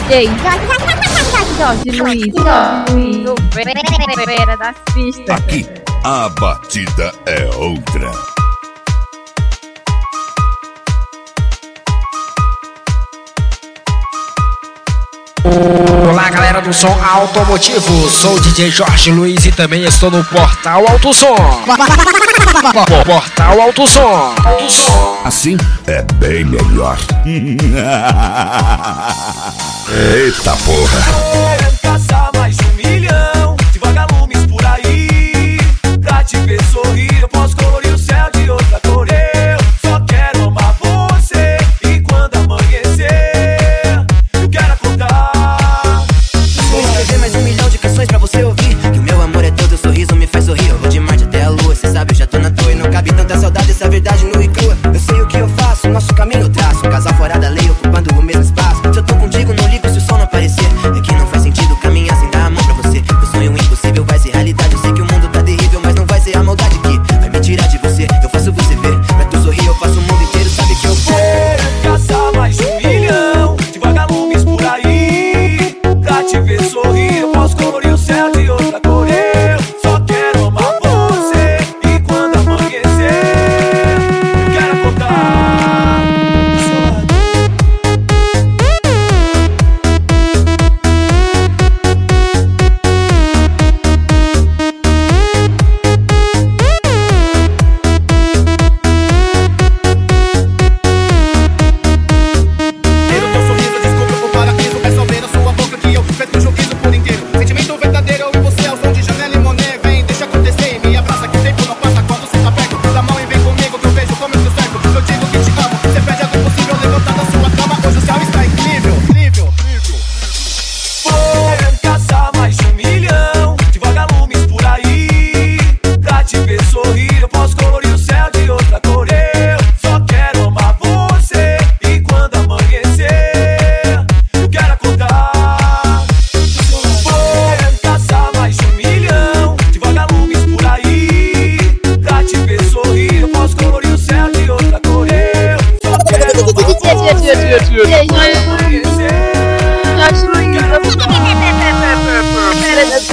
DJ Jorge Luiz, o Feira das Pistas. Aqui a batida é outra. Olá galera do som automotivo, sou o DJ Jorge Luiz e também estou no Portal Alto Som. Portal Alto Som. Assim é bem melhor. Eita porra. Quero caçar mais de 1 milhão de vagalumes por aí. Pra te ver sorrir, eu posso colorir o céu de outra cor. Eu só quero amar você. E quando amanhecer, eu quero acordar. Vou escrever mais 1 milhão de canções pra você ouvir. Que o meu amor é todo sorriso, me faz sorrir. Eu vou de Marte até a lua, cê sabe, eu já tô na toa. E não cabe tanta saudade, essa verdade nua e crua. Eu sei o que eu faço, nosso caminho eu traço. Um casal fora da lei, ocupando o mesmo espaço. Se eu tô contigo, não ligo se o sol não aparecer. É que não faz sentido caminhar sem dar a mão pra você. O sonho impossível vai ser realidade. Eu sei que o mundo tá terrível, mas não vai ser a maldade que vai me tirar de você. Eu faço você ver, pra tu sorrir eu faço o mundo inteiro. Sabe que eu vou caçar mais de 1 milhão de vagalumes por aí. Pra te ver sorrir, eu posso colorir o céu de outra cor. Eu só quero amar você. E quando amanhecer, eu quero acordar. Ter o teu sorriso, desculpa por paraíso. É só ver na sua boca que eu fecho o juízo por inteiro. Sentimento verdadeiro, eu e você ao som de Janelle Monáe. Vem, deixa acontecer e me abraça que o tempo não passa quando cê tá perto. Dá a mão e vem comigo que eu vejo como eu sou certo. Eu digo que te amo, cê pede algo impossível. Levantar da sua cama, hoje o céu está incrível, incrível, incrível. Quero caçar mais de 1 milhão de vagalumes por aí. Pra te ver sorrir, eu posso colorir o céu de outra cor. Eu só quero amar você. E quando amanhecer, eu quero acordar. Quero caçar mais de 1 milhão de vagalumes por aí. Pra te ver sorrir, eu posso colorir o céu de outra cor. Eu só quero amar você. E quando amanhecer, Jorge Luiz, o Feira das